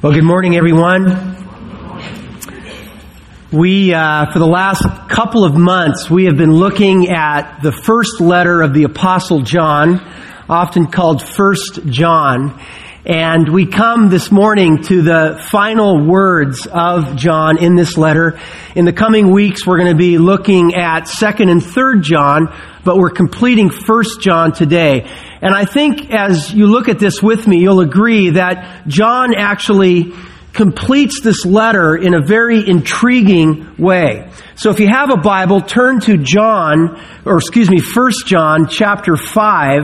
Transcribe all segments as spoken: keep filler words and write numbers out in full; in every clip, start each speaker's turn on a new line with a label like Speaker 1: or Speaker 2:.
Speaker 1: Well, good morning, everyone. We, uh, for the last couple of months, we have been looking at the first letter of the Apostle John, often called First John. And we come this morning to the final words of John in this letter. In the coming weeks, we're going to be looking at Second and Third John, but we're completing First John today. And I think as you look at this with me, you'll agree that John actually completes this letter in a very intriguing way. So if you have a Bible, turn to John, or excuse me, First John chapter five.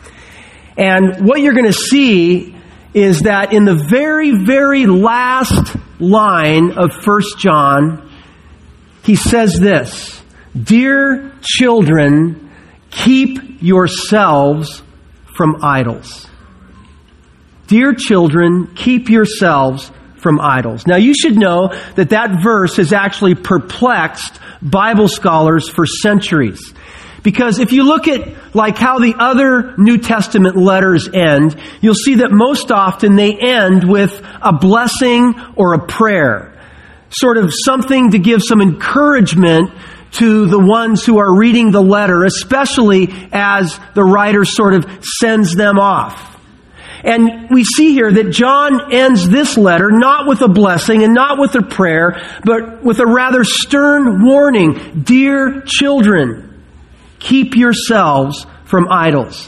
Speaker 1: And what you're going to see is that in the very, very last line of First John, he says this: "Dear children, keep yourselves from idols." Dear children, keep yourselves from idols. Now you should know that that verse has actually perplexed Bible scholars for centuries. Because if you look at like how the other New Testament letters end, you'll see that most often they end with a blessing or a prayer. Sort of something to give some encouragement to the ones who are reading the letter, especially as the writer sort of sends them off. And we see here that John ends this letter not with a blessing and not with a prayer, but with a rather stern warning. Dear children, keep yourselves from idols.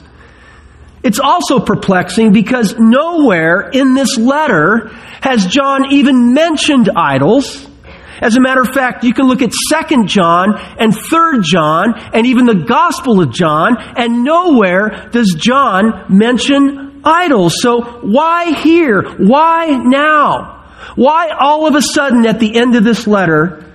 Speaker 1: It's also perplexing because nowhere in this letter has John even mentioned idols. As a matter of fact, you can look at Second John and Third John and even the Gospel of John, and nowhere does John mention idols. So why here? Why now? Why all of a sudden at the end of this letter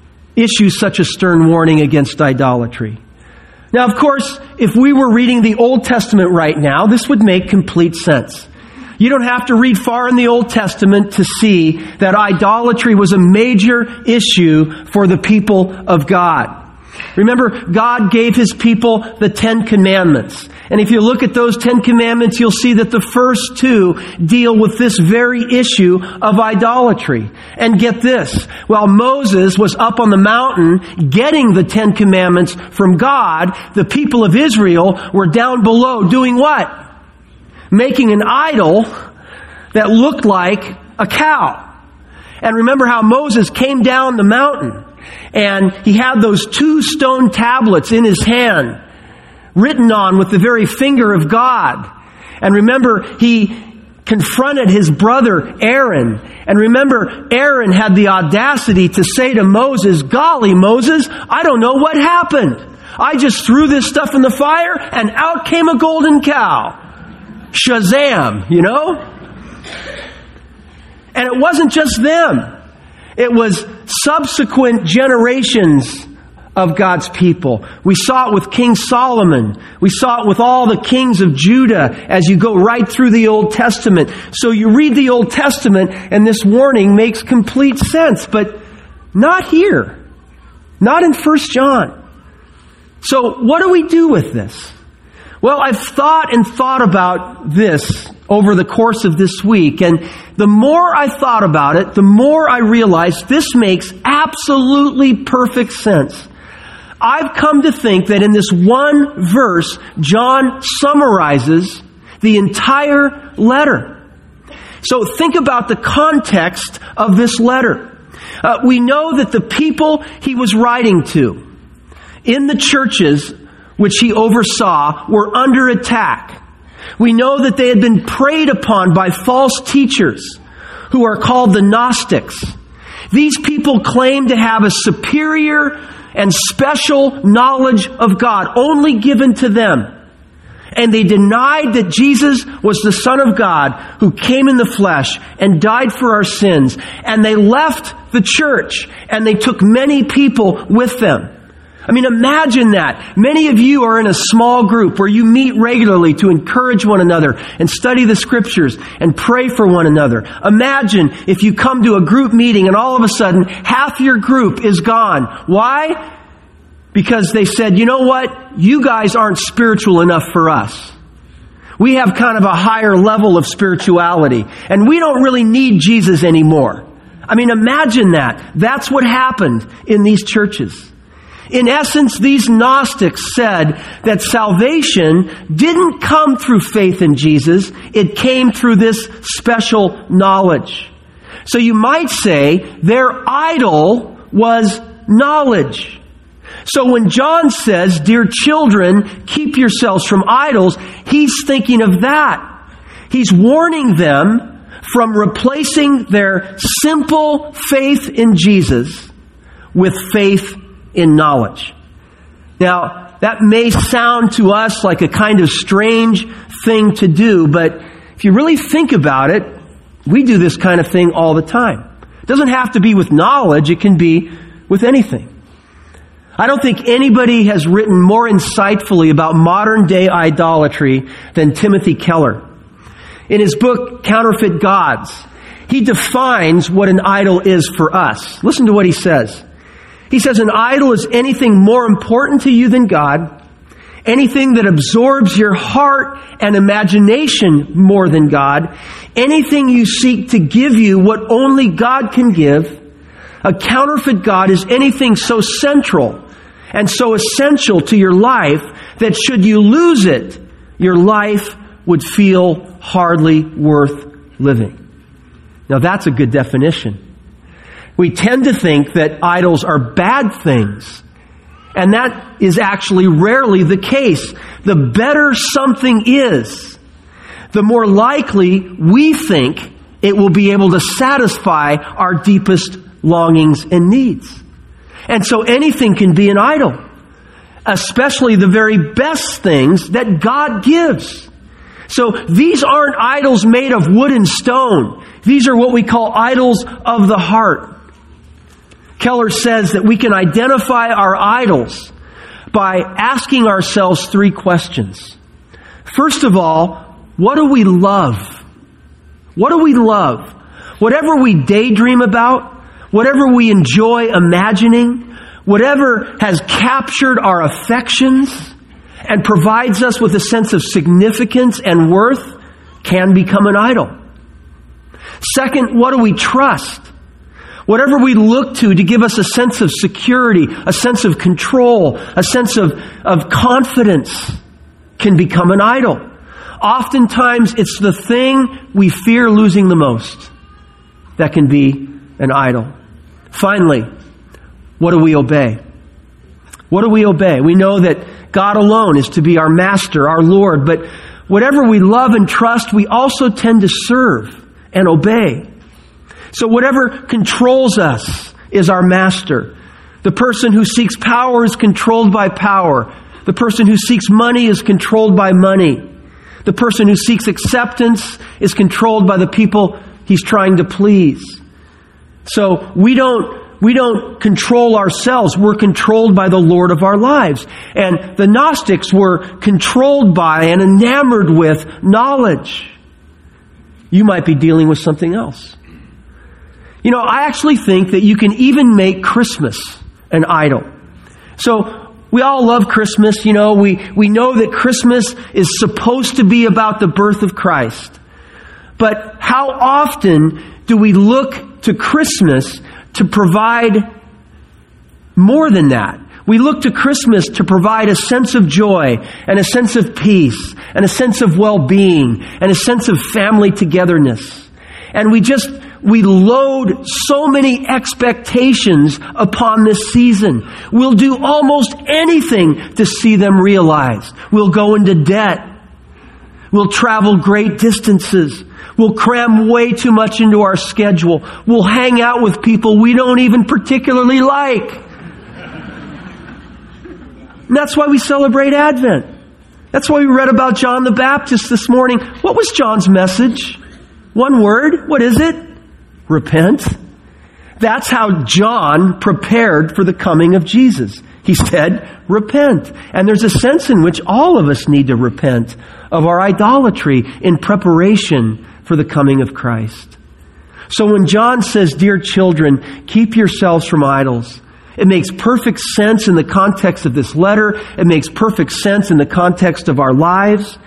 Speaker 1: issue such a stern warning against idolatry? Now, of course, if we were reading the Old Testament right now, this would make complete sense. You don't have to read far in the Old Testament to see that idolatry was a major issue for the people of God. Remember, God gave His people the Ten Commandments. And if you look at those Ten Commandments, you'll see that the first two deal with this very issue of idolatry. And get this, while Moses was up on the mountain getting the Ten Commandments from God, the people of Israel were down below doing what? Making an idol that looked like a cow. And remember how Moses came down the mountain and he had those two stone tablets in his hand, written on with the very finger of God. And remember, he confronted his brother Aaron. And remember, Aaron had the audacity to say to Moses, "Golly, Moses, I don't know what happened. I just threw this stuff in the fire and out came a golden cow." Shazam, you know? And it wasn't just them. It was subsequent generations of God's people. We saw it with King Solomon. We saw it with all the kings of Judah as you go right through the Old Testament. So you read the Old Testament and this warning makes complete sense, but not here. Not in First John. So what do we do with this? Well, I've thought and thought about this over the course of this week, and the more I thought about it, the more I realized this makes absolutely perfect sense. I've come to think that in this one verse, John summarizes the entire letter. So think about the context of this letter. Uh, we know that the people he was writing to in the churches which he oversaw were under attack. We know that they had been preyed upon by false teachers who are called the Gnostics. These people claim to have a superior and special knowledge of God, only given to them. And they denied that Jesus was the Son of God who came in the flesh and died for our sins. And they left the church and they took many people with them. I mean, imagine that. Many of you are in a small group where you meet regularly to encourage one another and study the Scriptures and pray for one another. Imagine if you come to a group meeting and all of a sudden half your group is gone. Why? Because they said, you know what? You guys aren't spiritual enough for us. We have kind of a higher level of spirituality, and we don't really need Jesus anymore. I mean, imagine that. That's what happened in these churches. In essence, these Gnostics said that salvation didn't come through faith in Jesus. It came through this special knowledge. So you might say their idol was knowledge. So when John says, "Dear children, keep yourselves from idols," he's thinking of that. He's warning them from replacing their simple faith in Jesus with faith in knowledge. Now, that may sound to us like a kind of strange thing to do, but if you really think about it, we do this kind of thing all the time. It doesn't have to be with knowledge, it can be with anything. I don't think anybody has written more insightfully about modern day idolatry than Timothy Keller. In his book, Counterfeit Gods, he defines what an idol is for us. Listen to what he says. He says, an idol is anything more important to you than God, anything that absorbs your heart and imagination more than God, anything you seek to give you what only God can give. A counterfeit God is anything so central and so essential to your life that should you lose it, your life would feel hardly worth living. Now that's a good definition. We tend to think that idols are bad things, and that is actually rarely the case. The better something is, the more likely we think it will be able to satisfy our deepest longings and needs. And so anything can be an idol, especially the very best things that God gives. So these aren't idols made of wood and stone. These are what we call idols of the heart. Keller says that we can identify our idols by asking ourselves three questions. First of all, what do we love? What do we love? Whatever we daydream about, whatever we enjoy imagining, whatever has captured our affections and provides us with a sense of significance and worth can become an idol. Second, what do we trust? Whatever we look to to give us a sense of security, a sense of control, a sense of, of confidence can become an idol. Oftentimes, it's the thing we fear losing the most that can be an idol. Finally, what do we obey? What do we obey? We know that God alone is to be our master, our Lord, but whatever we love and trust, we also tend to serve and obey. So whatever controls us is our master. The person who seeks power is controlled by power. The person who seeks money is controlled by money. The person who seeks acceptance is controlled by the people he's trying to please. So we don't we don't control ourselves. We're controlled by the Lord of our lives. And the Gnostics were controlled by and enamored with knowledge. You might be dealing with something else. You know, I actually think that you can even make Christmas an idol. So we all love Christmas. You know, we, we know that Christmas is supposed to be about the birth of Christ. But how often do we look to Christmas to provide more than that? We look to Christmas to provide a sense of joy and a sense of peace and a sense of well-being and a sense of family togetherness. And we just, we load so many expectations upon this season. We'll do almost anything to see them realized. We'll go into debt. We'll travel great distances. We'll cram way too much into our schedule. We'll hang out with people we don't even particularly like. And that's why we celebrate Advent. That's why we read about John the Baptist this morning. What was John's message? One word. What is it? Repent. That's how John prepared for the coming of Jesus. He said, repent. And there's a sense in which all of us need to repent of our idolatry in preparation for the coming of Christ. So when John says, dear children, keep yourselves from idols, it makes perfect sense in the context of this letter. It makes perfect sense in the context of our lives.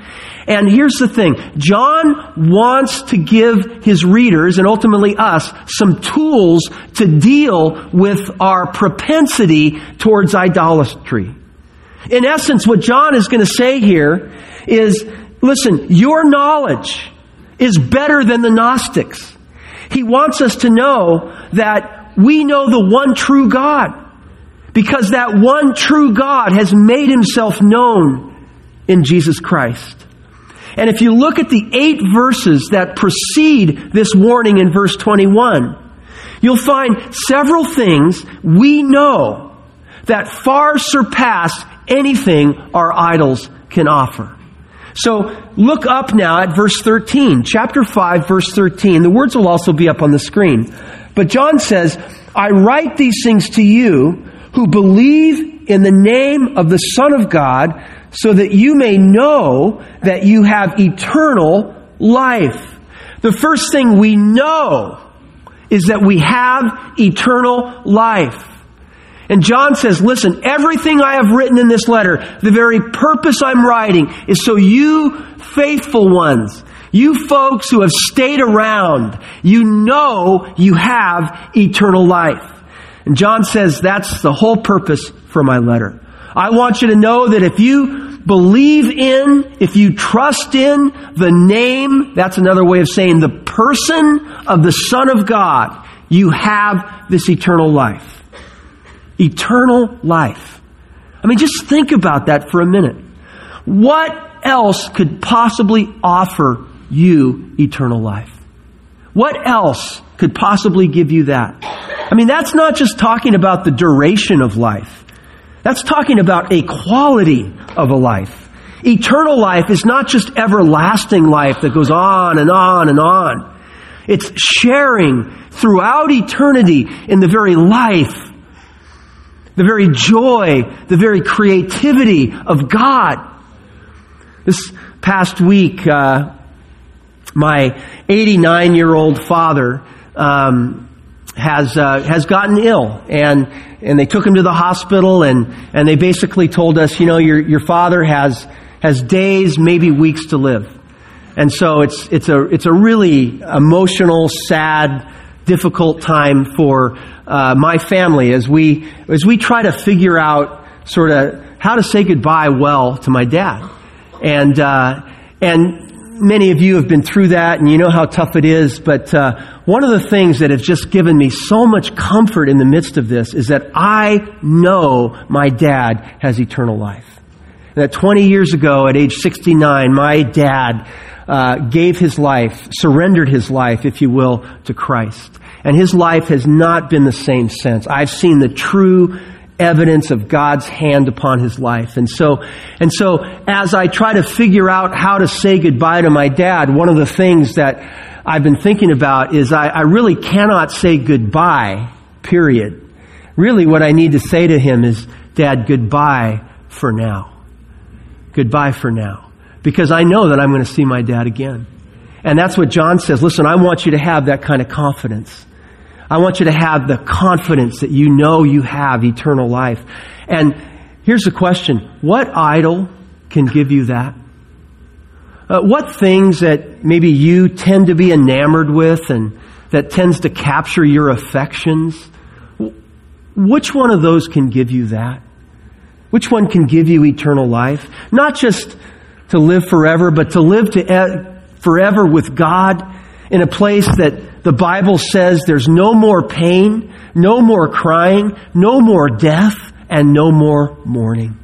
Speaker 1: And here's the thing. John wants to give his readers, and ultimately us, some tools to deal with our propensity towards idolatry. In essence, what John is going to say here is, listen, your knowledge is better than the Gnostics. He wants us to know that we know the one true God, because that one true God has made himself known in Jesus Christ. And if you look at the eight verses that precede this warning in verse twenty-one, you'll find several things we know that far surpass anything our idols can offer. So look up now at verse thirteen, chapter five, verse thirteen. The words will also be up on the screen. But John says, I write these things to you who believe in the name of the Son of God, so that you may know that you have eternal life. The first thing we know is that we have eternal life. And John says, listen, everything I have written in this letter, the very purpose I'm writing is so you faithful ones, you folks who have stayed around, you know you have eternal life. And John says that's the whole purpose for my letter. I want you to know that if you believe in, if you trust in the name, that's another way of saying the person of the Son of God, you have this eternal life. Eternal life. I mean, just think about that for a minute. What else could possibly offer you eternal life? What else could possibly give you that? I mean, that's not just talking about the duration of life. That's talking about a quality of a life. Eternal life is not just everlasting life that goes on and on and on. It's sharing throughout eternity in the very life, the very joy, the very creativity of God. This past week, uh, my eighty-nine-year-old father um, has uh, has gotten ill, and and they took him to the hospital, and and they basically told us, you know, your your father has has days, maybe weeks to live, and so it's it's a it's a really emotional, sad, difficult time for uh, my family as we as we try to figure out sort of how to say goodbye well to my dad, and uh, and. Many of you have been through that, and you know how tough it is. But uh, one of the things that has just given me so much comfort in the midst of this is that I know my dad has eternal life. And that twenty years ago, at age sixty-nine, my dad uh, gave his life, surrendered his life, if you will, to Christ. And his life has not been the same since. I've seen the true evidence of God's hand upon his life. And so, and so as I try to figure out how to say goodbye to my dad, one of the things that I've been thinking about is I, I really cannot say goodbye, period. Really what I need to say to him is, Dad, goodbye for now. Goodbye for now. Because I know that I'm going to see my dad again. And that's what John says. Listen, I want you to have that kind of confidence. I want you to have the confidence that you know you have eternal life. And here's the question. What idol can give you that? Uh, what things that maybe you tend to be enamored with and that tends to capture your affections? Which one of those can give you that? Which one can give you eternal life? Not just to live forever, but to live to e- forever with God in a place that the Bible says there's no more pain, no more crying, no more death, and no more mourning.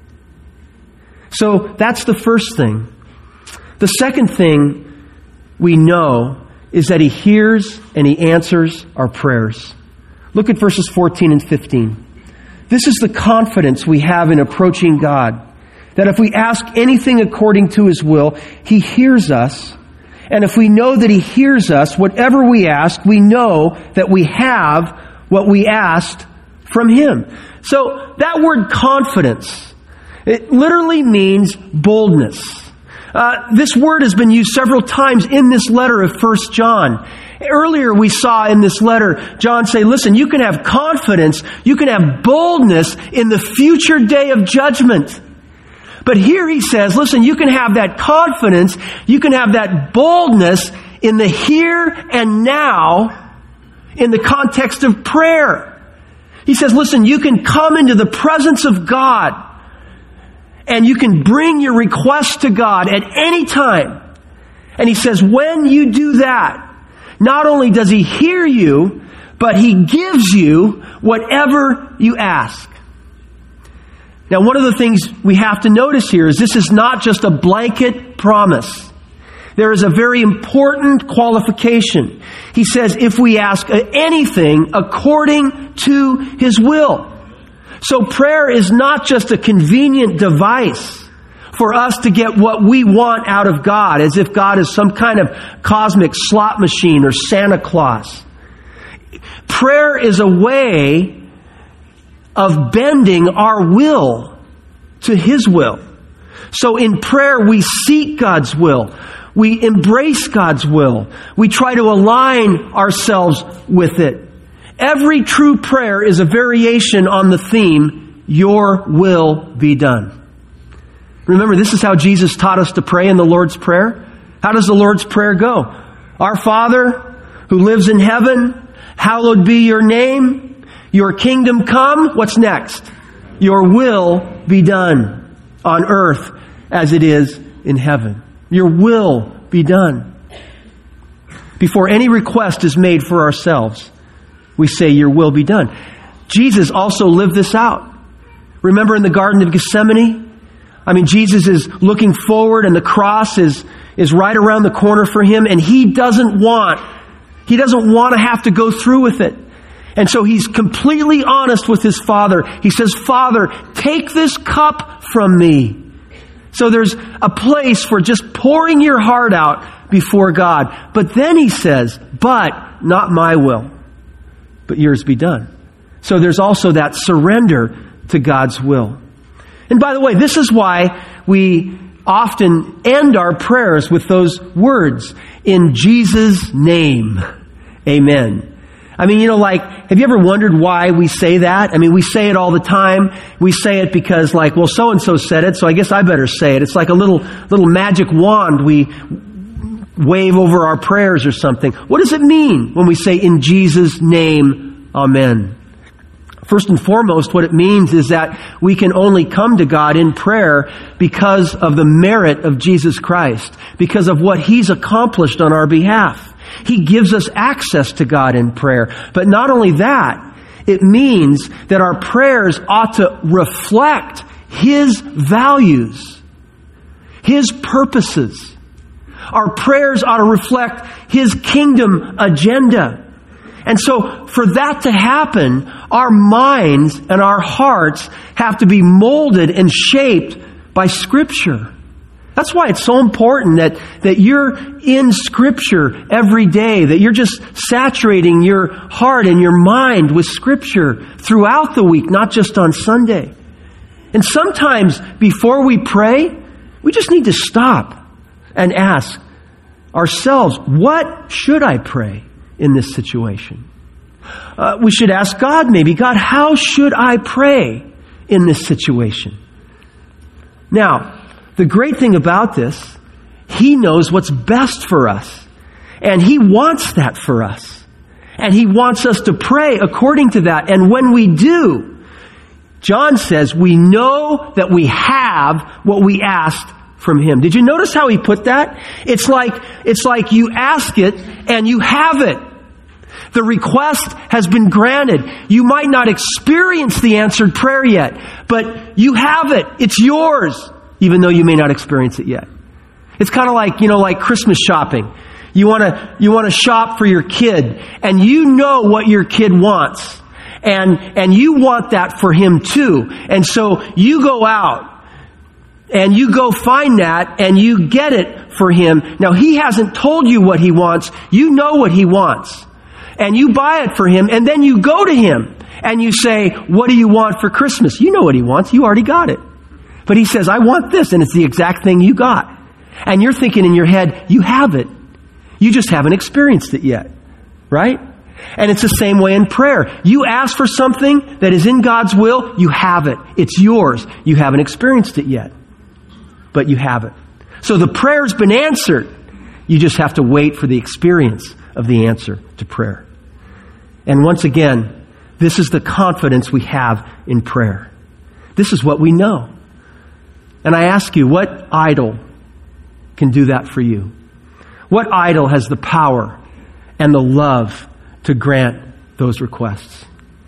Speaker 1: So that's the first thing. The second thing we know is that He hears and He answers our prayers. Look at verses fourteen and fifteen. This is the confidence we have in approaching God, that if we ask anything according to His will, He hears us. And if we know that He hears us, whatever we ask, we know that we have what we asked from Him. So that word confidence, it literally means boldness. Uh, this word has been used several times in this letter of First John. Earlier we saw in this letter, John say, listen, you can have confidence, you can have boldness in the future day of judgment. But here he says, listen, you can have that confidence, you can have that boldness in the here and now in the context of prayer. He says, listen, you can come into the presence of God and you can bring your request to God at any time. And he says, when you do that, not only does he hear you, but he gives you whatever you ask. Now, one of the things we have to notice here is this is not just a blanket promise. There is a very important qualification. He says, if we ask anything according to his will. So prayer is not just a convenient device for us to get what we want out of God, as if God is some kind of cosmic slot machine or Santa Claus. Prayer is a way of bending our will to his will. So in prayer, we seek God's will. We embrace God's will. We try to align ourselves with it. Every true prayer is a variation on the theme, your will be done. Remember, this is how Jesus taught us to pray in the Lord's Prayer. How does the Lord's Prayer go? Our Father, who lives in heaven, hallowed be your name. Your kingdom come. What's next? Your will be done on earth as it is in heaven. Your will be done. Before any request is made for ourselves, we say, your will be done. Jesus also lived this out. Remember in the Garden of Gethsemane? I mean, Jesus is looking forward and the cross is, is right around the corner for him, and he doesn't want, he doesn't want to have to go through with it. And so he's completely honest with his Father. He says, Father, take this cup from me. So there's a place for just pouring your heart out before God. But then he says, but not my will, but yours be done. So there's also that surrender to God's will. And by the way, this is why we often end our prayers with those words, in Jesus' name, amen. I mean, you know, like, have you ever wondered why we say that? I mean, we say it all the time. We say it because, like, well, so-and-so said it, so I guess I better say it. It's like a little little magic wand we wave over our prayers or something. What does it mean when we say, in Jesus' name, amen? First and foremost, what it means is that we can only come to God in prayer because of the merit of Jesus Christ, because of what he's accomplished on our behalf. He gives us access to God in prayer. But not only that, it means that our prayers ought to reflect his values, his purposes. Our prayers ought to reflect his kingdom agenda. And so for that to happen, our minds and our hearts have to be molded and shaped by Scripture. That's why it's so important that, that you're in Scripture every day, that you're just saturating your heart and your mind with Scripture throughout the week, not just on Sunday. And sometimes before we pray, we just need to stop and ask ourselves, what should I pray in this situation? Uh, we should ask God maybe, God, how should I pray in this situation? Now, the great thing about this, he knows what's best for us. And he wants that for us. And he wants us to pray according to that. And when we do, John says, we know that we have what we asked from him. Did you notice how he put that? It's like, it's like you ask it and you have it. The request has been granted. You might not experience the answered prayer yet, but you have it. It's yours, even though you may not experience it yet. It's kind of like, you know, like Christmas shopping. You want to, you want to shop for your kid, and you know what your kid wants. And, and you want that for him too. And so you go out and you go find that and you get it for him. Now, he hasn't told you what he wants. You know what he wants. And you buy it for him, and then you go to him and you say, what do you want for Christmas? You know what he wants. You already got it. But he says, I want this, and it's the exact thing you got. And you're thinking in your head, you have it. You just haven't experienced it yet. Right? And it's the same way in prayer. You ask for something that is in God's will, you have it. It's yours. You haven't experienced it yet. but you haven't. So the prayer's been answered. You just have to wait for the experience of the answer to prayer. And once again, this is the confidence we have in prayer. This is what we know. And I ask you, what idol can do that for you? What idol has the power and the love to grant those requests?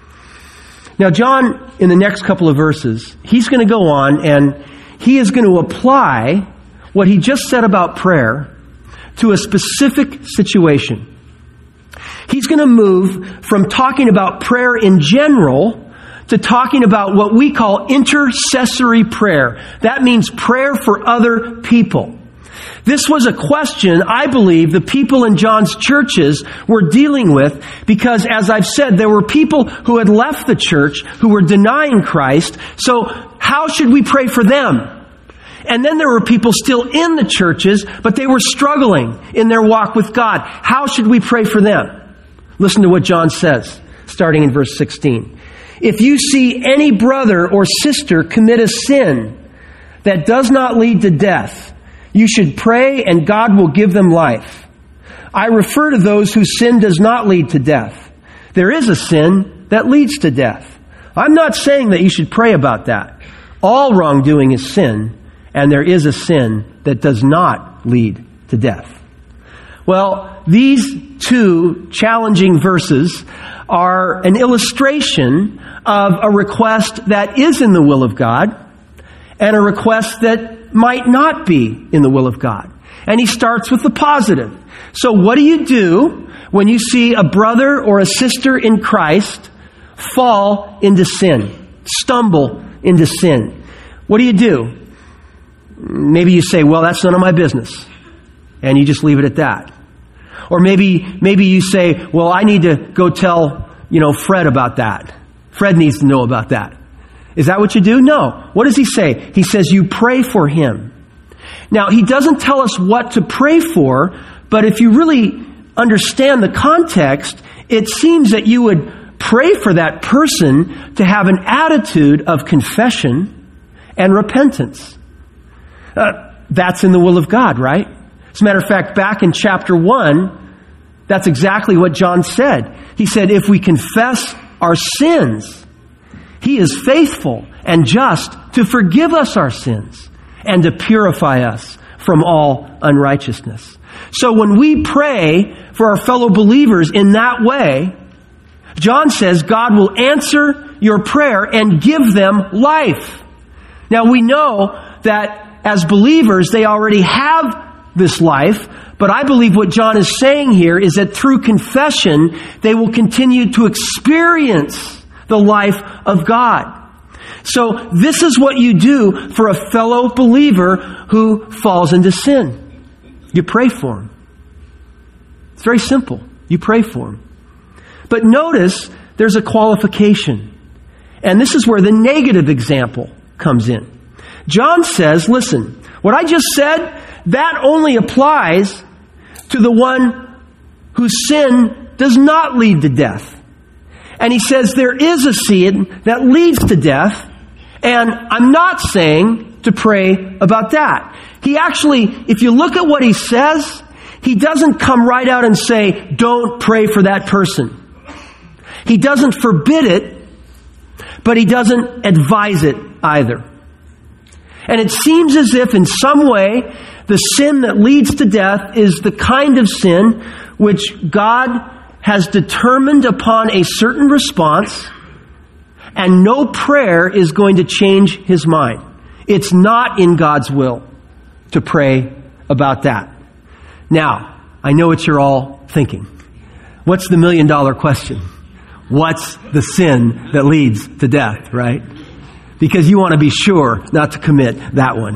Speaker 1: Now, John, in the next couple of verses, he's going to go on and he is going to apply what he just said about prayer to a specific situation. He's going to move from talking about prayer in general to talking about what we call intercessory prayer. That means prayer for other people. This was a question I believe the people in John's churches were dealing with because, as I've said, there were people who had left the church who were denying Christ. So how should we pray for them? And then there were people still in the churches, but they were struggling in their walk with God. How should we pray for them? Listen to what John says, starting in verse sixteen. If you see any brother or sister commit a sin that does not lead to death, you should pray and God will give them life. I refer to those whose sin does not lead to death. There is a sin that leads to death. I'm not saying that you should pray about that. All wrongdoing is sin, and there is a sin that does not lead to death. Well, these two challenging verses are an illustration of a request that is in the will of God and a request that might not be in the will of God. And he starts with the positive. So what do you do when you see a brother or a sister in Christ fall into sin, stumble into sin? What do you do? Maybe you say, well, that's none of my business. And you just leave it at that. Or maybe, maybe you say, well, I need to go tell, you know, Fred about that. Fred needs to know about that. Is that what you do? No. What does he say? He says you pray for him. Now, he doesn't tell us what to pray for, but if you really understand the context, it seems that you would pray for that person to have an attitude of confession and repentance. Uh, that's in the will of God, right? As a matter of fact, back in chapter one, that's exactly what John said. He said, if we confess our sins, He is faithful and just to forgive us our sins and to purify us from all unrighteousness. So when we pray for our fellow believers in that way, John says God will answer your prayer and give them life. Now we know that as believers they already have this life, but I believe what John is saying here is that through confession they will continue to experience the life of God. So this is what you do for a fellow believer who falls into sin. You pray for him. It's very simple. You pray for him. But notice there's a qualification. And this is where the negative example comes in. John says, listen, what I just said, that only applies to the one whose sin does not lead to death. And he says there is a sin that leads to death, and I'm not saying to pray about that. He actually, if you look at what he says, he doesn't come right out and say, don't pray for that person. He doesn't forbid it, but he doesn't advise it either. And it seems as if in some way, the sin that leads to death is the kind of sin which God has determined upon a certain response, and no prayer is going to change his mind. It's not in God's will to pray about that. Now, I know what you're all thinking. What's the million dollar question? What's the sin that leads to death, right? Because you want to be sure not to commit that one.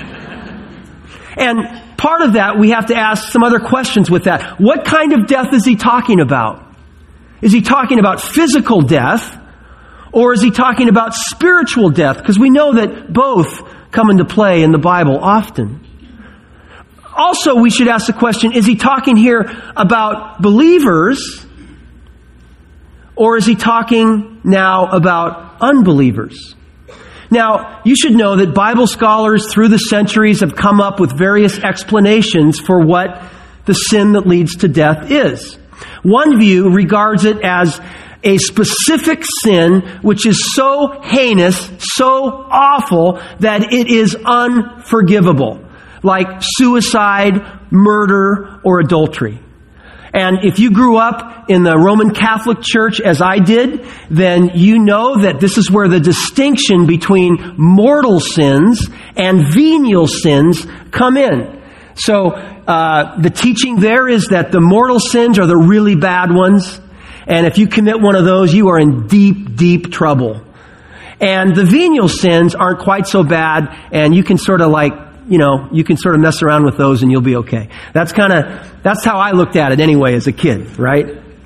Speaker 1: And part of that, we have to ask some other questions with that. What kind of death is he talking about? Is he talking about physical death? Or is he talking about spiritual death? Because we know that both come into play in the Bible often. Also, we should ask the question, is he talking here about believers? Or is he talking now about unbelievers? Now, you should know that Bible scholars through the centuries have come up with various explanations for what the sin that leads to death is. One view regards it as a specific sin which is so heinous, so awful, that it is unforgivable, like suicide, murder, or adultery. And if you grew up in the Roman Catholic Church as I did, then you know that this is where the distinction between mortal sins and venial sins come in. So uh, the teaching there is that the mortal sins are the really bad ones. And if you commit one of those, you are in deep, deep trouble. And the venial sins aren't quite so bad, and you can sort of like, you know, you can sort of mess around with those and you'll be okay. That's kind of, that's how I looked at it anyway as a kid, right?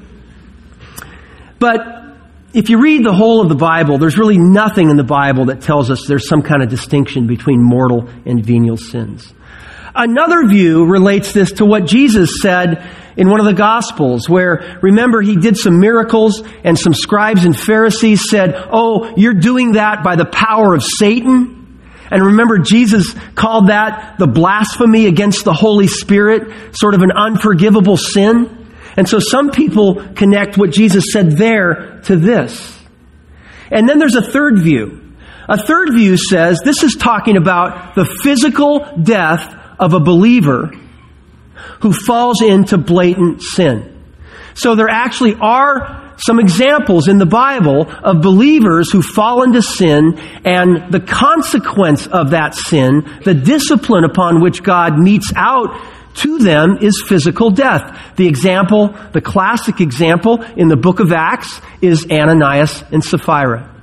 Speaker 1: But if you read the whole of the Bible, there's really nothing in the Bible that tells us there's some kind of distinction between mortal and venial sins. Another view relates this to what Jesus said in one of the Gospels, where, remember, he did some miracles and some scribes and Pharisees said, "Oh, you're doing that by the power of Satan." And remember, Jesus called that the blasphemy against the Holy Spirit, sort of an unforgivable sin. And so some people connect what Jesus said there to this. And then there's a third view. A third view says this is talking about the physical death of a believer who falls into blatant sin. So there actually are some examples in the Bible of believers who fall into sin, and the consequence of that sin, the discipline upon which God metes out to them, is physical death. The example, the classic example in the book of Acts is Ananias and Sapphira.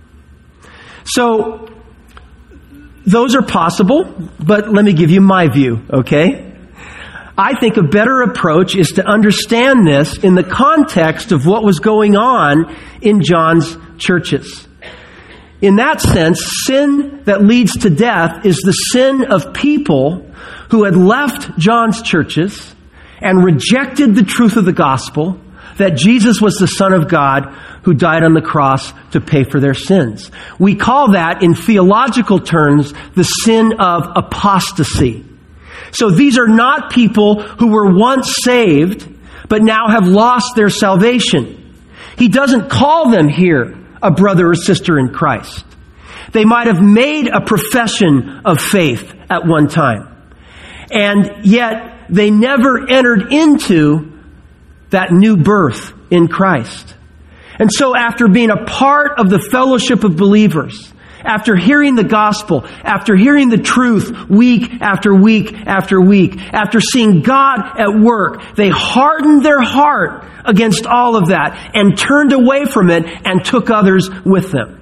Speaker 1: So, those are possible, but let me give you my view, okay? I think a better approach is to understand this in the context of what was going on in John's churches. In that sense, sin that leads to death is the sin of people who had left John's churches and rejected the truth of the gospel, that Jesus was the Son of God who died on the cross to pay for their sins. We call that, in theological terms, the sin of apostasy. So these are not people who were once saved, but now have lost their salvation. He doesn't call them here a brother or sister in Christ. They might have made a profession of faith at one time, and yet they never entered into that new birth in Christ. And so after being a part of the fellowship of believers, after hearing the gospel, after hearing the truth week after week after week, after seeing God at work, they hardened their heart against all of that and turned away from it and took others with them.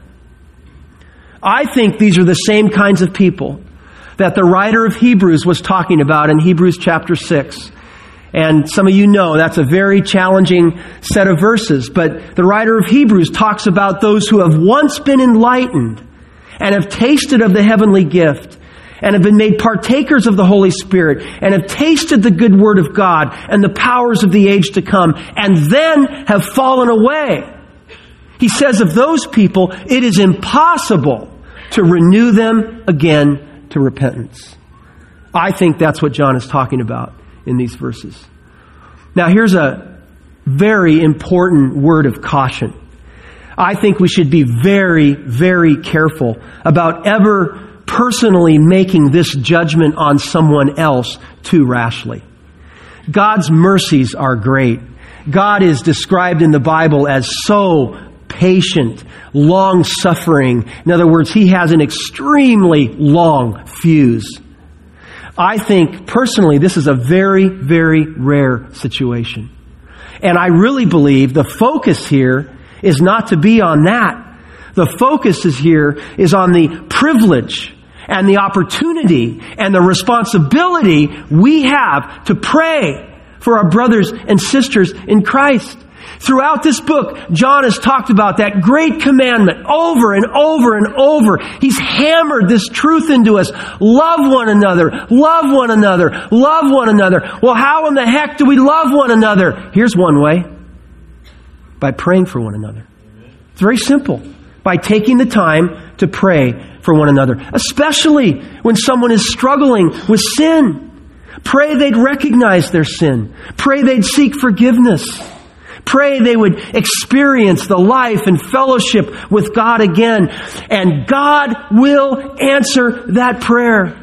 Speaker 1: I think these are the same kinds of people that the writer of Hebrews was talking about in Hebrews chapter six. And some of you know that's a very challenging set of verses. But the writer of Hebrews talks about those who have once been enlightened and have tasted of the heavenly gift and have been made partakers of the Holy Spirit and have tasted the good word of God and the powers of the age to come, and then have fallen away. He says of those people, it is impossible to renew them again to repentance. I think that's what John is talking about in these verses. Now, here's a very important word of caution. I think we should be very, very careful about ever personally making this judgment on someone else too rashly. God's mercies are great. God is described in the Bible as so patient, long-suffering. In other words, He has an extremely long fuse. I think, personally, this is a very, very rare situation. And I really believe the focus here is not to be on that. The focus is here is on the privilege and the opportunity and the responsibility we have to pray for our brothers and sisters in Christ. Throughout this book, John has talked about that great commandment over and over and over. He's hammered this truth into us. Love one another. Love one another. Love one another. Well, how in the heck do we love one another? Here's one way. By praying for one another. It's very simple. By taking the time to pray for one another, especially when someone is struggling with sin. Pray they'd recognize their sin. Pray they'd seek forgiveness. Pray they would experience the life and fellowship with God again. And God will answer that prayer.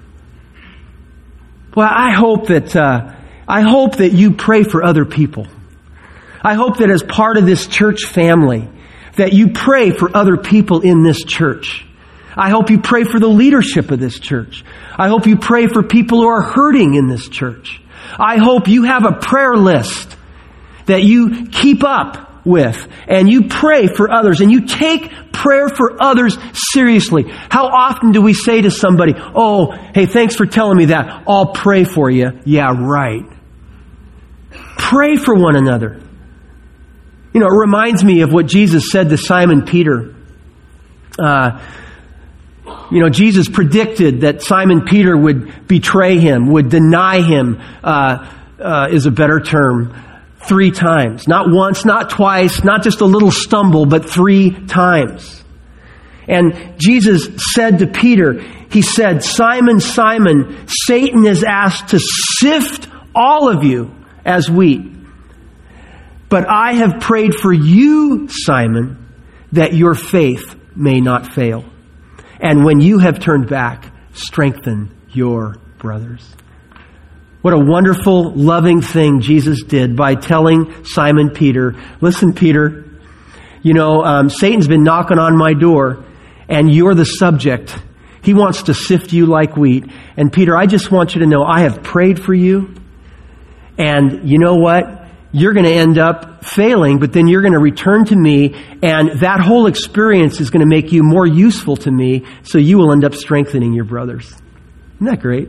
Speaker 1: Well, I hope that uh, I hope that you pray for other people. I hope that as part of this church family, that you pray for other people in this church. I hope you pray for the leadership of this church. I hope you pray for people who are hurting in this church. I hope you have a prayer list that you keep up with and you pray for others and you take prayer for others seriously. How often do we say to somebody, oh, hey, thanks for telling me that. I'll pray for you. Yeah, right. Pray for one another. You know, it reminds me of what Jesus said to Simon Peter. Uh, you know, Jesus predicted that Simon Peter would betray him, would deny him, uh, uh, is a better term, three times. Not once, not twice, not just a little stumble, but three times. And Jesus said to Peter, he said, Simon, Simon, Satan is asked to sift all of you as wheat. But I have prayed for you, Simon, that your faith may not fail. And when you have turned back, strengthen your brothers. What a wonderful, loving thing Jesus did by telling Simon Peter, listen, Peter, you know, um, Satan's been knocking on my door, and you're the subject. He wants to sift you like wheat. And Peter, I just want you to know I have prayed for you. And you know what? You're going to end up failing, but then you're going to return to me, and that whole experience is going to make you more useful to me, so you will end up strengthening your brothers. Isn't that great?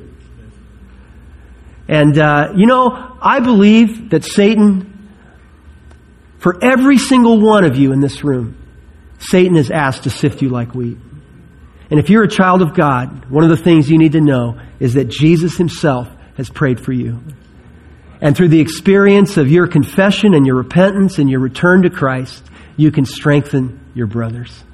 Speaker 1: And, uh, you know, I believe that Satan, for every single one of you in this room, Satan is asked to sift you like wheat. And if you're a child of God, one of the things you need to know is that Jesus himself has prayed for you. And through the experience of your confession and your repentance and your return to Christ, you can strengthen your brothers.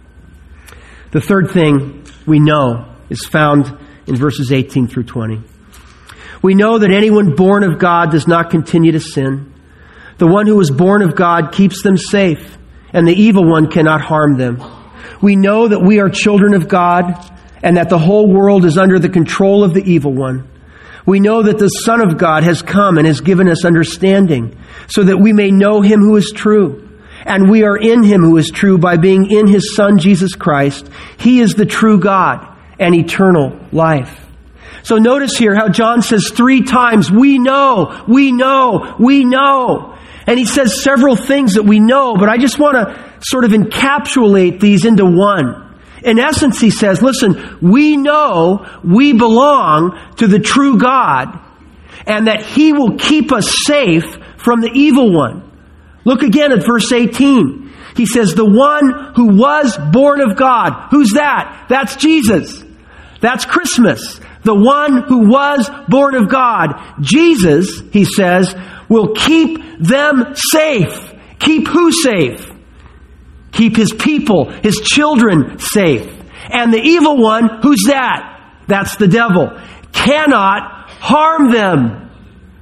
Speaker 1: The third thing we know is found in verses eighteen through twenty. We know that anyone born of God does not continue to sin. The one who is born of God keeps them safe, and the evil one cannot harm them. We know that we are children of God, and that the whole world is under the control of the evil one. We know that the Son of God has come and has given us understanding, so that we may know him who is true. And we are in him who is true by being in his Son, Jesus Christ. He is the true God and eternal life. So notice here how John says three times, we know, we know, we know. And he says several things that we know, but I just want to sort of encapsulate these into one. In essence, he says, listen, we know we belong to the true God, and that he will keep us safe from the evil one. Look again at verse eighteen. He says, the one who was born of God. Who's that? That's Jesus. That's Christmas. The one who was born of God. Jesus, he says, will keep them safe. Keep who safe? Keep his people, his children safe. And the evil one, who's that? That's the devil. Cannot harm them.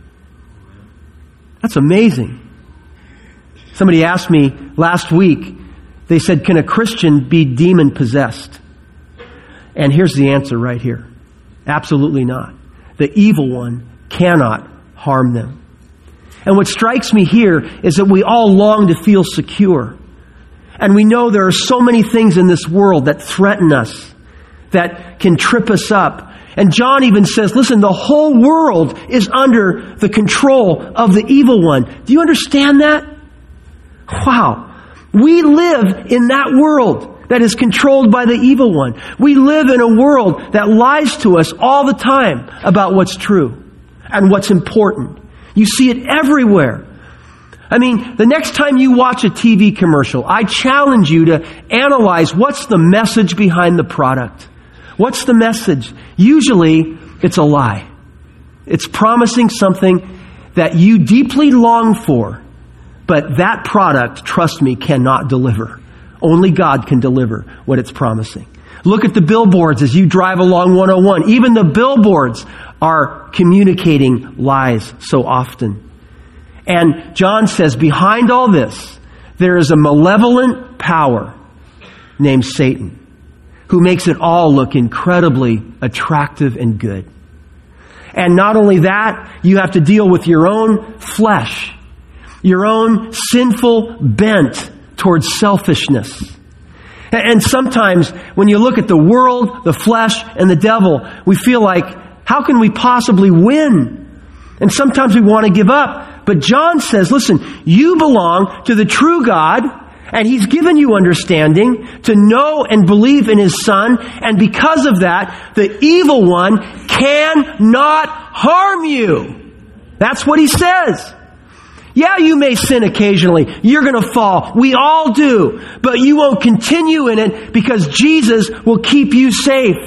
Speaker 1: That's amazing. Somebody asked me last week, they said, can a Christian be demon possessed? And here's the answer right here. Absolutely not. The evil one cannot harm them. And what strikes me here is that we all long to feel secure. And we know there are so many things in this world that threaten us, that can trip us up. And John even says, listen, the whole world is under the control of the evil one. Do you understand that? Wow. We live in that world that is controlled by the evil one. We live in a world that lies to us all the time about what's true and what's important. You see it everywhere. I mean, the next time you watch a T V commercial, I challenge you to analyze what's the message behind the product. What's the message? Usually, it's a lie. It's promising something that you deeply long for, but that product, trust me, cannot deliver. Only God can deliver what it's promising. Look at the billboards as you drive along one oh one. Even the billboards are communicating lies so often. And John says, behind all this, there is a malevolent power named Satan, who makes it all look incredibly attractive and good. And not only that, you have to deal with your own flesh, your own sinful bent towards selfishness. And sometimes when you look at the world, the flesh, and the devil, we feel like, how can we possibly win? And sometimes we want to give up. But John says, listen, you belong to the true God, and He's given you understanding to know and believe in His Son. And because of that, the evil one cannot harm you. That's what He says. Yeah, you may sin occasionally. You're going to fall. We all do. But you won't continue in it because Jesus will keep you safe.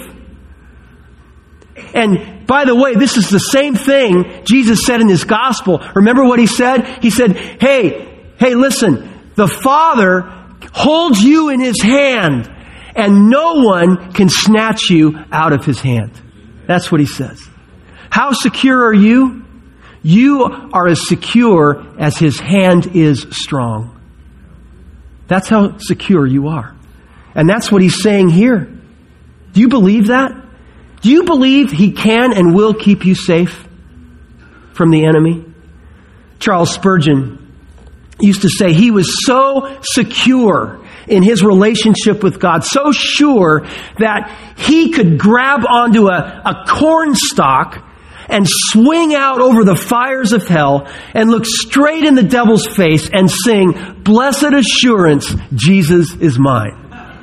Speaker 1: And by the way, this is the same thing Jesus said in His gospel. Remember what He said? He said, hey, hey, listen, the Father holds you in His hand and no one can snatch you out of His hand. That's what He says. How secure are you? You are as secure as His hand is strong. That's how secure you are. And that's what He's saying here. Do you believe that? Do you believe He can and will keep you safe from the enemy? Charles Spurgeon used to say he was so secure in his relationship with God, so sure that he could grab onto a, a corn stalk and swing out over the fires of hell and look straight in the devil's face and sing, "Blessed assurance, Jesus is mine."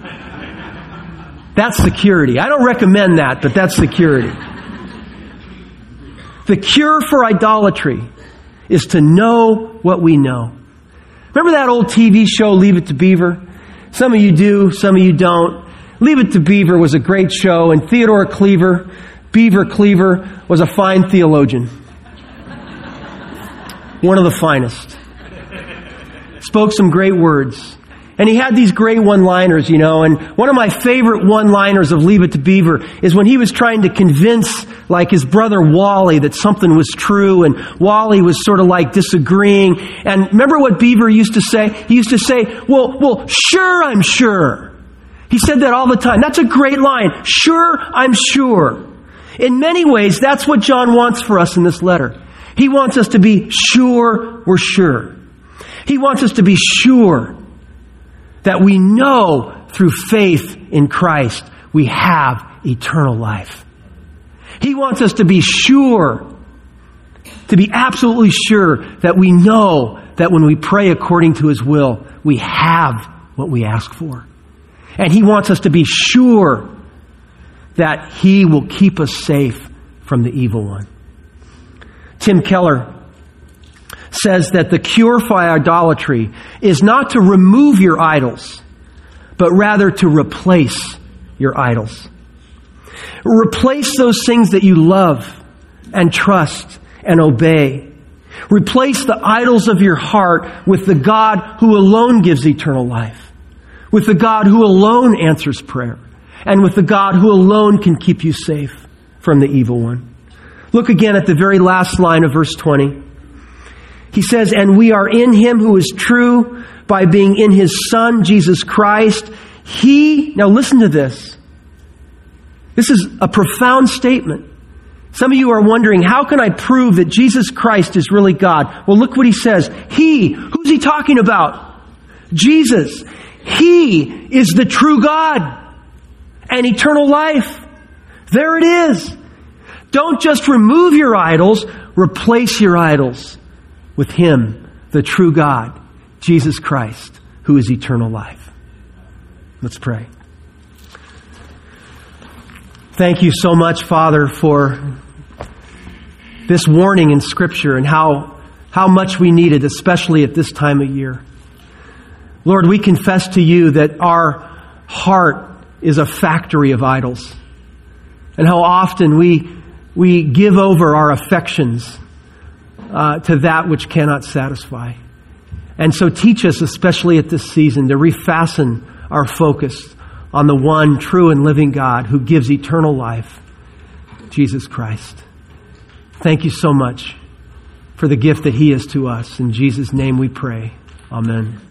Speaker 1: That's security. I don't recommend that, but that's security. The cure for idolatry is to know what we know. Remember that old T V show, Leave It to Beaver? Some of you do, some of you don't. Leave It to Beaver was a great show, and Theodore Cleaver, Beaver Cleaver, was a fine theologian. One of the finest. Spoke some great words. And he had these great one-liners, you know, and one of my favorite one-liners of Leave It to Beaver is when he was trying to convince, like, his brother Wally that something was true, and Wally was sort of like disagreeing. And remember what Beaver used to say? He used to say, well, well, sure, I'm sure. He said that all the time. That's a great line. Sure, I'm sure. In many ways, that's what John wants for us in this letter. He wants us to be sure we're sure. He wants us to be sure that we know through faith in Christ we have eternal life. He wants us to be sure, to be absolutely sure that we know that when we pray according to His will, we have what we ask for. And He wants us to be sure that He will keep us safe from the evil one. Tim Keller says that the cure for idolatry is not to remove your idols, but rather to replace your idols. Replace those things that you love and trust and obey. Replace the idols of your heart with the God who alone gives eternal life, with the God who alone answers prayer, and with the God who alone can keep you safe from the evil one. Look again at the very last line of verse twenty. He says, and we are in Him who is true by being in His Son, Jesus Christ. He, now listen to this. This is a profound statement. Some of you are wondering, how can I prove that Jesus Christ is really God? Well, look what He says. He, who's He talking about? Jesus. He is the true God and eternal life. There it is. Don't just remove your idols, replace your idols with Him, the true God, Jesus Christ, who is eternal life. Let's pray. Thank you so much, Father, for this warning in Scripture and how, how much we need it, especially at this time of year. Lord, we confess to You that our heart is a factory of idols, and how often we, we give over our affections Uh, to that which cannot satisfy. And so teach us, especially at this season, to refasten our focus on the one true and living God who gives eternal life, Jesus Christ. Thank you so much for the gift that He is to us. In Jesus' name we pray. Amen.